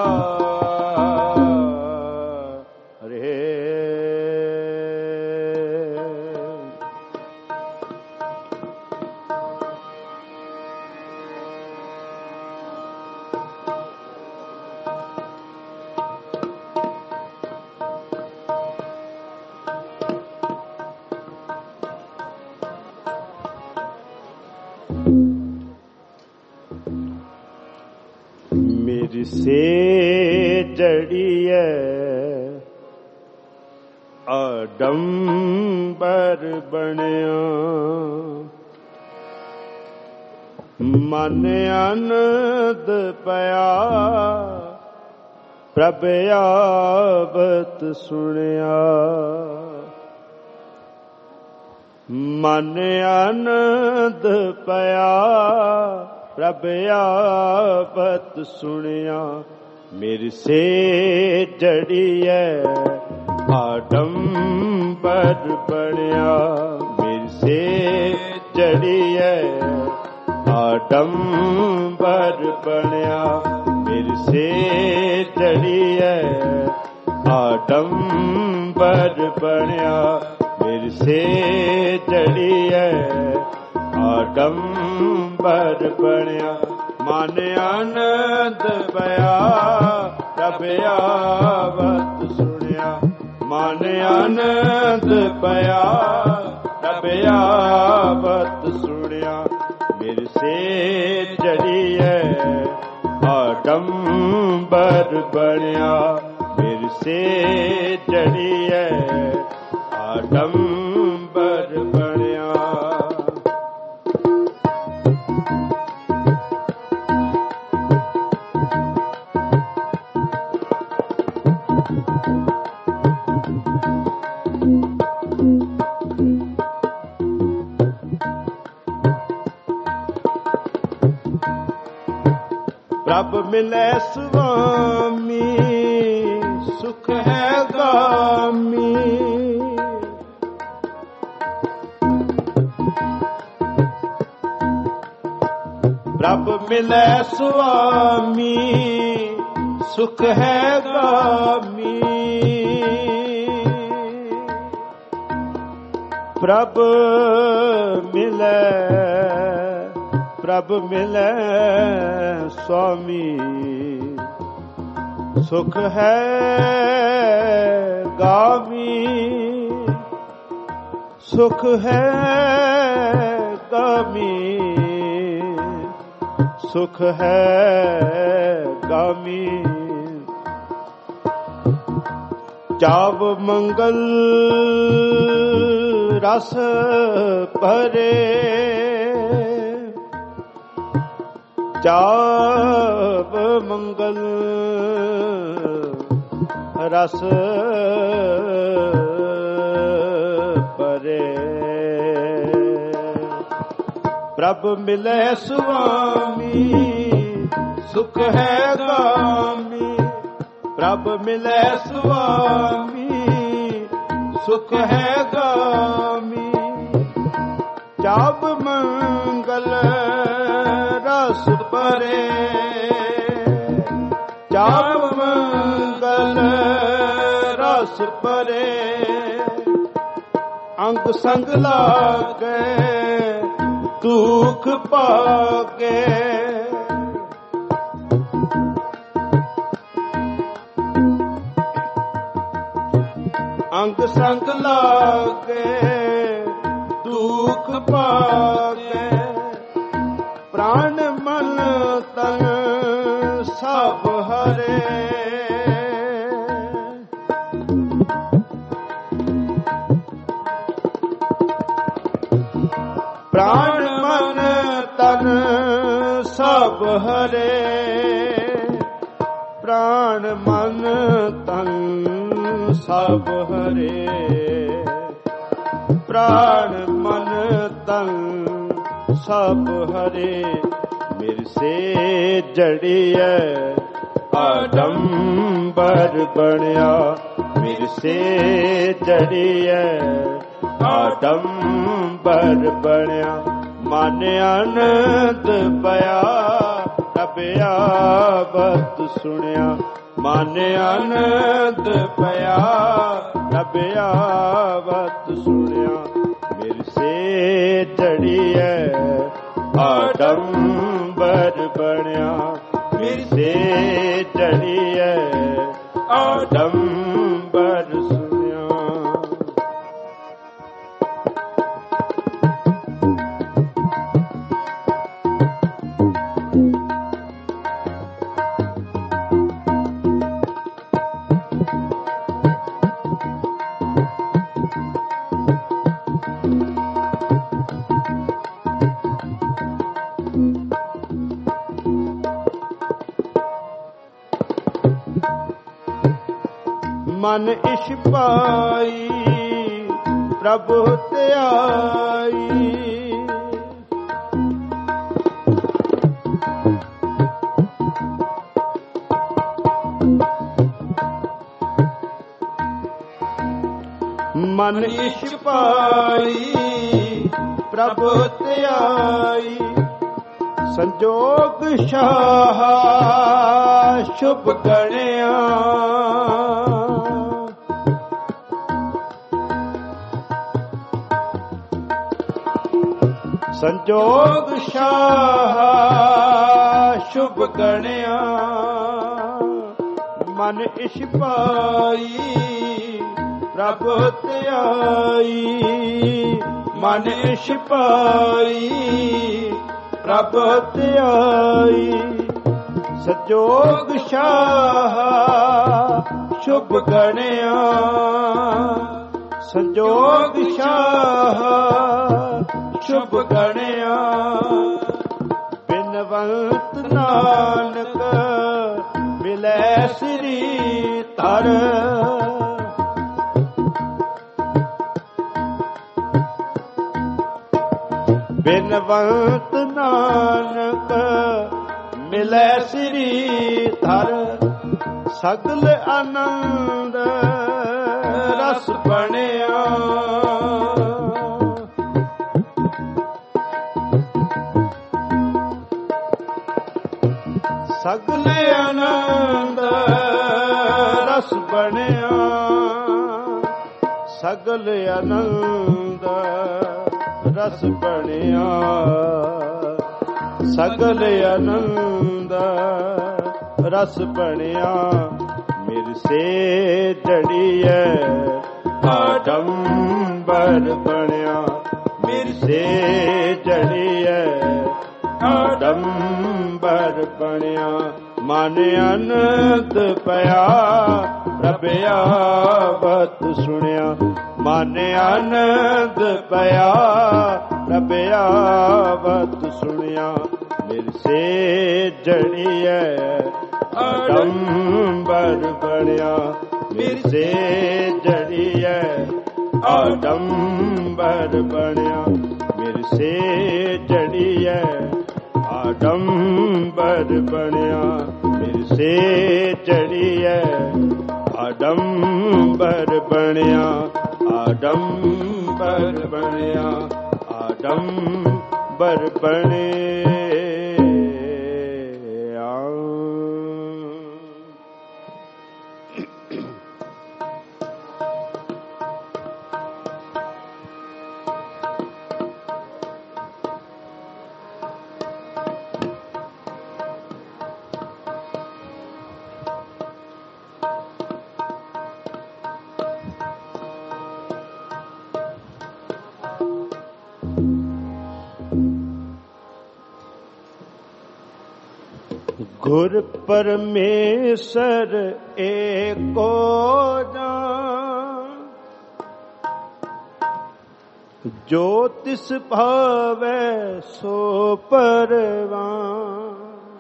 Speaker 1: ਨਾਰੇ। ਮੇਰੀ ਸੇ ਜੜੀਐ ਆਡੰਬਰ ਬਣਿਆ, ਮਨ ਆਨੰਦ ਪਿਆ, ਪ੍ਰਭ ਆਵਤ ਸੁਣਿਆ। ਮਨ ਆਨੰਦ ਪਿਆ, ਪ੍ਰਭ ਆਵਤ ਸੁਣਿਆ। ਮੇਰੀ ਸੇ ਜੜੀਐ ਆਡੰਬਰ ਬਣਿਆ, ਮੇਰੀ ਸੇ ਜੜੀਐ ਆਡੰਬਰ ਬਣਿਆ, ਮੇਰੀ ਸੇ ਜੜੀਐ ਆਡੰਬਰ ਬਣਿਆ, ਮੇਰੀ ਸੇ ਜੜੀਐ ਆਡੰਬਰ ਬਣਿਆ। ਮਨ ਆਨੰਦ ਪਿਆ, ਪ੍ਰਭ ਆਵਤ ਸੁਣਿਆ। ਮਨ ਆਨੰਦ ਪਿਆ, ਪ੍ਰਭ ਆਵਤ ਸੁਣਿਆ। ਮੇਰੀ ਸੇ ਜੜੀਐ ਆਡੰਬਰ ਬਣਿਆ, ਮੇਰੀ ਸੇ ਜੜੀਐ ਆਡੰਬਰ ਬਣਿਆ। ਪ੍ਰਭ ਮਿਲੈ ਸੁਆਮੀ, ਸੁਖ ਹੈ ਗਾਮੀ। ਪ੍ਰਭ ਮਿਲੈ ਸੁਆਮੀ, ਸੁਖ ਹੈ ਗਾਮੀ। ਪ੍ਰਭ ਮਿਲੈ, ਪ੍ਰਭ ਮਿਲੈ ਸੁਆਮੀ, ਸੁਖ ਹੈ ਗਾਮੀ। ਸੁਖ ਹੈ ਗਾਮੀ, ਸੁਖ ਹੈ ਗਾਮੀ। ਚਾਵ ਮੰਗਲ ਰਸ ਭਰੇ, ਚਾਵ ਮੰਗਲ ਰਸ ਭਰੇ। ਪ੍ਰਭ ਮਿਲੈ ਸੁਆਮੀ, ਸੁਖ ਹੈ ਗਾਮੀ। ਪ੍ਰਭ ਮਿਲੈ ਸੁਆਮੀ, ਸੁਖ ਹੈ ਗਾਮੀ। ਚਾਪ ਮੰਗਲ ਰਸ ਭਰੇ, ਚਾਪ ਮੰਗਲ ਰਸ ਭਰੇ, ਅੰਗ ਸੰਗ ਲਾਗੇ ਦੁਖ ਭਾਗੇ, ਅੰਗ ਸੰਗ ਲਾਗੇ ਦੁਖ ਭਾਗੇ, ਪ੍ਰਾਣ ਮਨ ਤਨ ਸਭ ਹਰੇ, ਪ੍ਰਾਣ ਮਨ ਤਨ ਸਭ ਹਰੇ, ਪ੍ਰਾਣ ਮਨ ਤਨ ਸਭ ਹਰੇ, ਪ੍ਰਾਣ ਮਨ ਤਨ ਸਭ ਹਰੇ, ਮਿਰ ਸੇ ਜੜੀਐ ਆਡੰਬਰ ਬਣਿਆ, ਮਿਰ ਸੇ ਜੜੀਐ ਆਡੰਬਰ ਬਣਿਆ, ਮਨ ਆਨੰਦ ਪਿਆ ਰਬ ਆਵਤ ਸੁਣਿਆ, ਮਨ ਆਨੰਦ ਪਿਆ ਰਬ ਆਵਤ ਸੁਣਿਆ, ਮਿਰ ਸੇ ਜੜੀਐ ਆਡੰਬਰ ਬਣਿਆ, ਮਿਰ ਸੇ ਜੜੀਐ ਆਡੰਬਰ ਸੁਣਿਆ। ਮਨ ਇਛ ਪਾਈ ਪ੍ਰਭੂ ਧਿਆਈ, ਮਨ ਇਛ ਪਾਈ ਪ੍ਰਭੂ ਧਿਆਈ, ਸੰਜੋਗ ਸ਼ਾਹ ਸ਼ੁਭ ਗਣਿਆ, ਸੰਜੋਗ ਸ਼ਾਹ ਸ਼ੁਭ ਗਣਿਆ, ਮਨ ਇਛ ਪਾਈ ਪ੍ਰਭ ਧਿਆਈ, ਮਨ ਇਛ ਪਾਈ ਪ੍ਰਭ ਧਿਆਈ, ਸੰਜੋਗ ਸ਼ਾਹ ਸ਼ੁਭ ਗਣਿਆ, ਸੰਜੋਗ ਸ਼ਾਹ ਸ਼ੁਭ ਗਣਿਆ, ਬਿਨਵੰਤ ਨਾਨਕ ਮਿਲੈ ਸ੍ਰੀ ਧਰ, ਬਿਨਵੰਤ ਨਾਨਕ ਮਿਲੈ ਸ੍ਰੀ ਧਰ, ਸਗਲ ਆਨੰਦ ਰਸ ਬਣਿਆ, ਸਗਲ ਆਨੰਦ ਰਸ ਬਣਿਆ, ਸਗਲ ਆਨੰਦ ਰਸ ਬਣਿਆ, ਸਗਲ ਆਨੰਦ ਰਸ ਬਣਿਆ, ਮਿਰ ਸੇ ਜੜੀਐ ਆਡੰਬਰ ਬਣਿਆ, ਮਿਰ ਸੇ ਜੜੀਐ ਆਡੰਬਰ ਬਣਿਆ, ਮਨ ਆਨੰਦ ਪਿਆ ਪ੍ਰਭ ਆਵਤ ਸੁਣਿਆ, ਮਨ ਆਨੰਦ ਪਿਆ ਪ੍ਰਭ ਆਵਤ ਸੁਣਿਆ, ਮਿਰ ਸੇ ਜੜੀਐ ਆਡੰਬਰ ਬਣਿਆ, ਮਿਰ ਸੇ ਜੜੀਐ ਆਡੰਬਰ ਬਣਿਆ, ਮਿਰ ਸੇ ਜੜੀਐ ਆਡੰਬਰ ਬਣਿਆ, ਮਿਰ ਸੇ ਜੜੀਐ ਆਡੰਬਰ ਬਣਿਆ, ਆਡੰਬਰ ਬਣਿਆ, ਆਡੰਬਰ दिगंबर बने गुर परमेश्वर एको जान, जो तिस भावै सो परवान।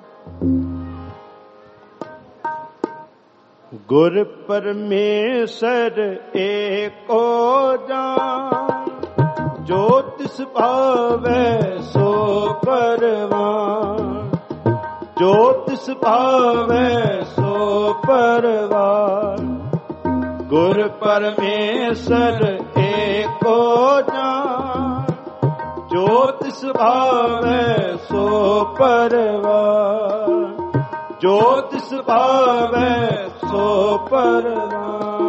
Speaker 1: गुर परमेश्वर एको जान, जो तिस भावै सो परवान। जो तिस भावै सो परवान। गुर परमेश्वर एको जान, जो तिस भावै सो परवान। जो तिस भावै सो परवान।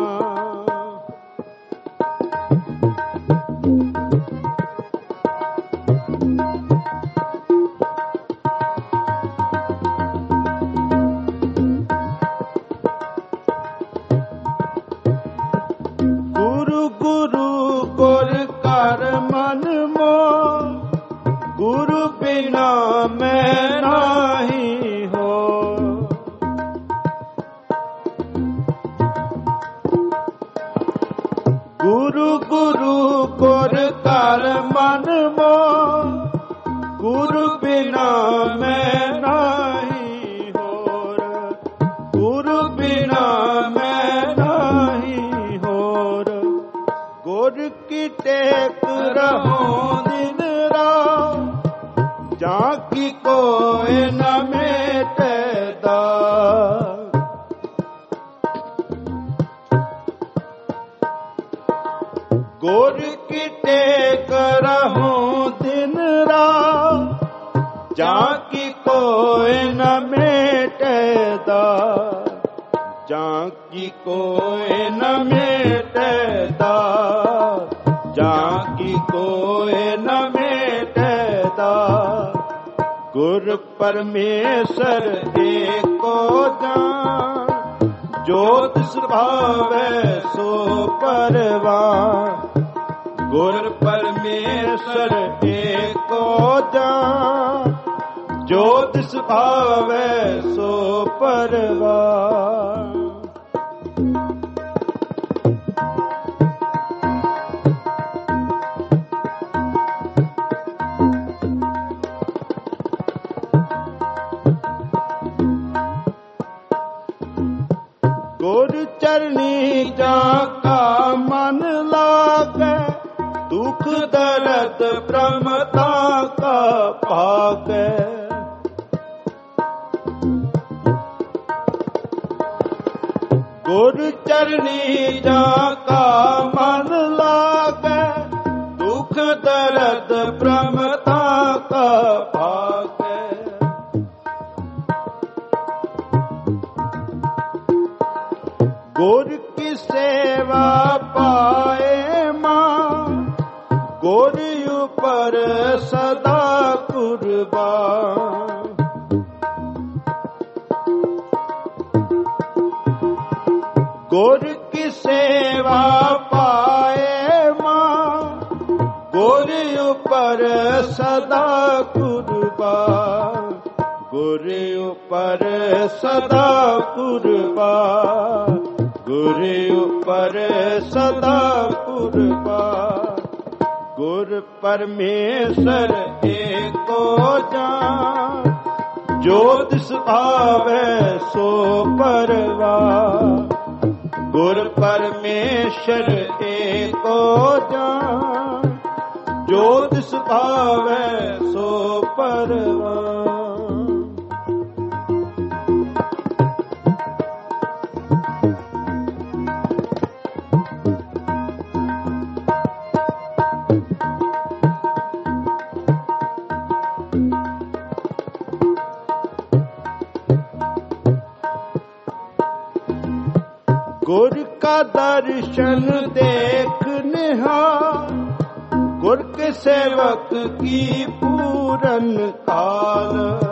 Speaker 1: परमेश्वर एको जान, जो तिस भावै सो परवान। गुर परमेश्वर एको जान, जो तिस भावै सो परवान। चरनी जाका मन लागे, दुख दर्द प्रमता का भागे। गुर चरनी जाका मन लागे, दुख दर्द प्रमता का भागे। गुर की सेवा पाए मां, गुर ऊपर सदा कुर्बान। गुर की सेवा पाए मां, गुर ऊपर सदा कुर्बान। गुर ऊपर सदा कुर्बान। गुर ऊपर सदा कुर्बान। गुर परमेश्वर एको जान, जो तिस भावै सो परवान। गुर परमेश्वर एको जान, जो तिस भावै सो परवान। का दर्शन देख निहार, गुर के सेवक की पूरन काल।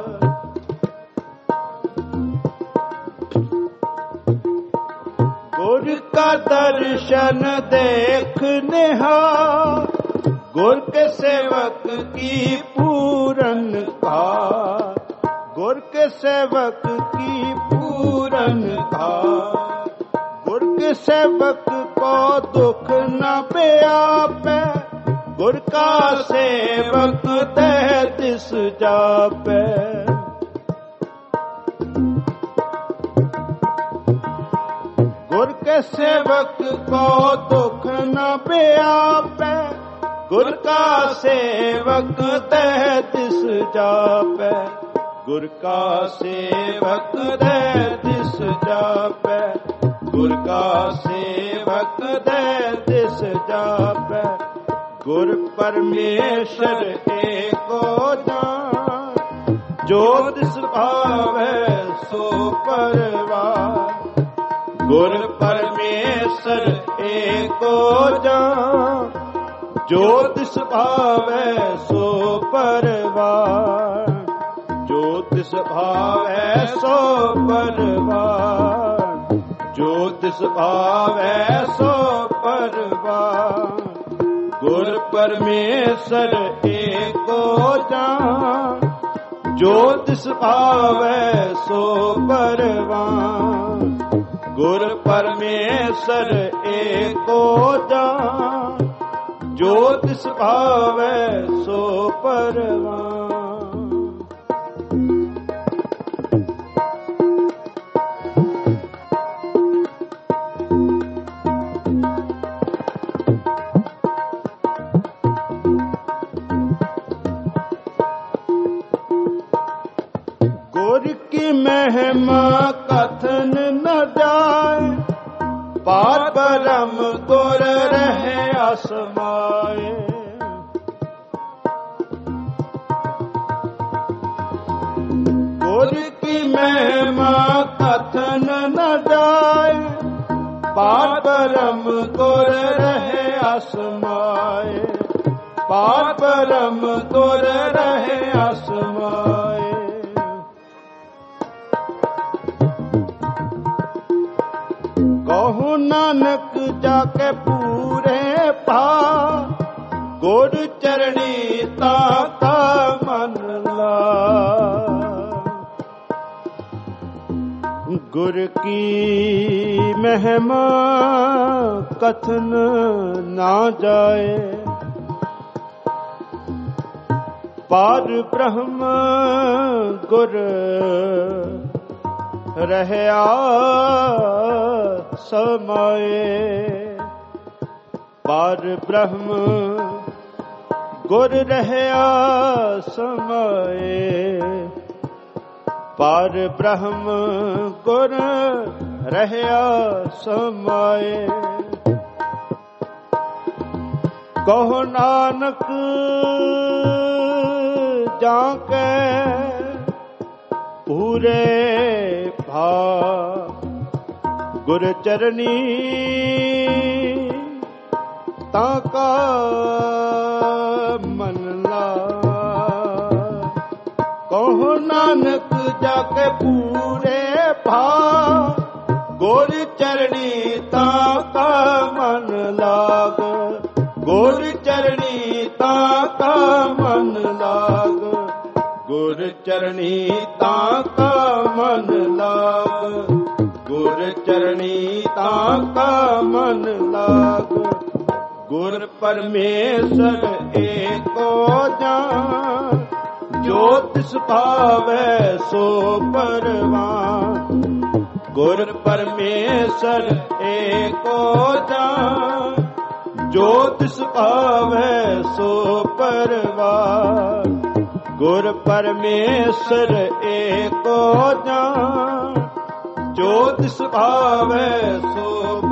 Speaker 1: गुर का दर्शन देख निहार, गुर के सेवक की पूरन काल। गुर के सेवक की पूरन काल। गुर के सेवक को दुख न व्यापे, गुर का सेवक तैंतीस जापे। गुर के सेवक को दुख न व्यापे, गुर का सेवक तैंतीस जापे। गुर का सेवक तैंतीस जापे। गुर का सेवक तैंतीस जापे। गुर परमेश्वर एको जान, जो तिस भावै सो परवान। गुर परमेश्वर एको जान, जो तिस भावै सो परवान। जो तिस भावै सो परवान। जो तिस भावै सो परवान। गुर परमेश्वर एको जान, जो तिस भावै सो परवान। गुर परमेश्वर एको जान, जो तिस भावै सो परवान। महिमा कथन न जाए, पार ब्रह्म गुर रहे असमाए। गुर की महिमा कथन न जाए, पार ब्रह्म गुर रहे असमाए। पार ब्रह्म गुर रहे असमाए। कहु नानक जाके पूरे पा, गुर चरणी ताका मन ला। गुर की महिमा कथन ना जाए, पार ब्रह्म गुर रहया समाए। पार ब्रह्म गुर रहया समाए। पार ब्रह्म गुर रहया समाए। कहो नानक जाके पूरे भा, गुर चरणी ताका मन ला। कहो नानक जाके पूरे भा, गुर चरणी ताका मन लाग। गुर चरणी ताका मन लाग। गुर चरणी ताका मन लाग। गुर चरणी ताका मन लाग। गुर परमेश्वर एको जान, जो तिस भावै सो परवान। गुर परमेश्वर एको जान, जो तिस भावै सो परवान। गुर परमेश्वर एको जान, जो तिस भावै सो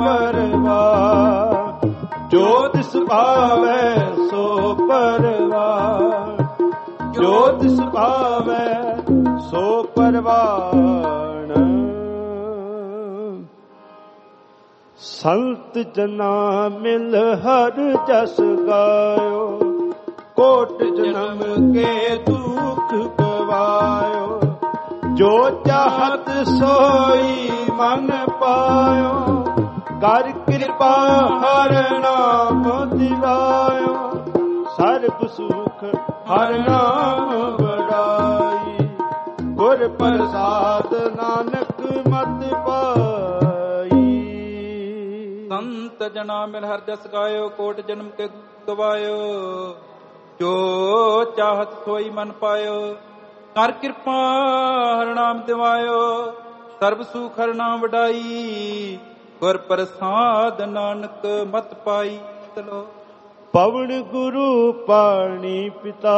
Speaker 1: परवान। जो तिस भावै सो परवान। जो तिस भावै सो परवान। ਸੰਤ ਜਨਾ ਮਿਲ ਹਰ ਜਸ ਗਾਇਓ, ਕੋਟ ਜਨਮ ਕੇ ਦੁਖ ਗਵਾਇਓ, ਜੋ ਚਾਹਤ ਸੋਈ ਮਨ ਪਾਇਓ, ਕਰ ਕਿਰਪਾ ਹਰ ਨਾਮ ਦਿਵਾਇਓ, ਸਰਬ ਸੁਖ ਹਰ ਨਾਮ ਵਡਾਈ, ਗੁਰ ਪ੍ਰਸਾਦ ਨਾਨਕ ਮਤਿ ਪਾਈ।
Speaker 2: ਸੰਤ ਜਨਾ ਮਿਲ ਹਰ ਜਸ ਗਾਇਓ, ਕੋਟ ਜਨਮ ਕੇ ਗਵਾਇਓ, ਜੋ ਚਾਹਤ ਸੋਈ ਮਨ ਪਾਇਓ, ਕਰ ਕਿਰਪਾ ਹਰ ਨਾਮ ਦਿਵਾਇਓ, ਸਰਬ ਸੁਖ ਹਰ ਨਾਮ ਵਡਾਈ, ਗੁਰ ਪ੍ਰਸਾਦ ਨਾਨਕ ਮਤਿ ਪਾਈ। ਚਲੋ।
Speaker 1: ਪਵਨ ਗੁਰੂ ਪਾਣੀ ਪਿਤਾ,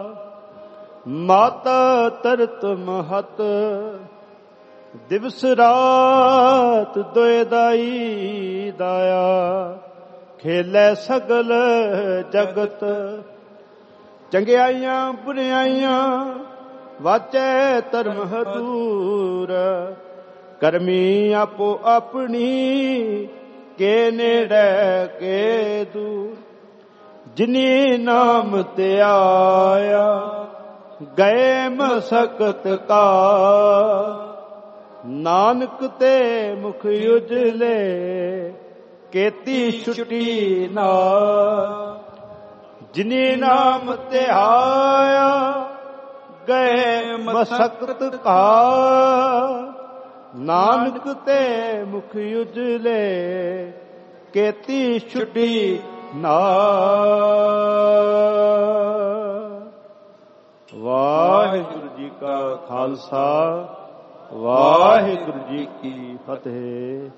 Speaker 1: ਮਾਤਾ ਤਰਤ ਮਹਤ, ਦਿਵਸ ਰਾਤ ਦੁਇ ਦਾਈ ਦਾਇਆ, ਖੇਲੇ ਸਗਲ ਜਗਤ, ਚੰਗਿਆਈਆਂ ਬੁਰਿਆਈਆਂ ਵਾਚੈ ਧਰਮ ਹਦੂਰ, ਕਰਮੀ ਆਪੋ ਆਪਣੀ ਕੇ ਨੇੜੇ ਕੇ ਦੂਰ, ਜਿਨੀ ਨਾਮ ਤੇ ਆਇਆ ਗਏ ਮਸਕਤ ਕਾ, ਨਾਨਕ ਤੇ ਮੁਖ ਉਜਲੇ ਕੇਤੀ ਛੁਟੀ ਨਾ, ਜਿਨੀ ਨਾਮ ਤੇ ਆਇਆ ਗਏ ਮਸਕਤ ਕਾ, ਨਾਨਕ ਤੇ ਮੁਖ ਉਜਲੇ ਕੇਤੀ ਛੁਟੀ ਨਾ। ਵਾਹਿਗੁਰੂ ਜੀ ਕਾ ਖਾਲਸਾ, ਵਾਹਿਗੁਰੂ ਜੀ ਕੀ ਫਤਿਹ।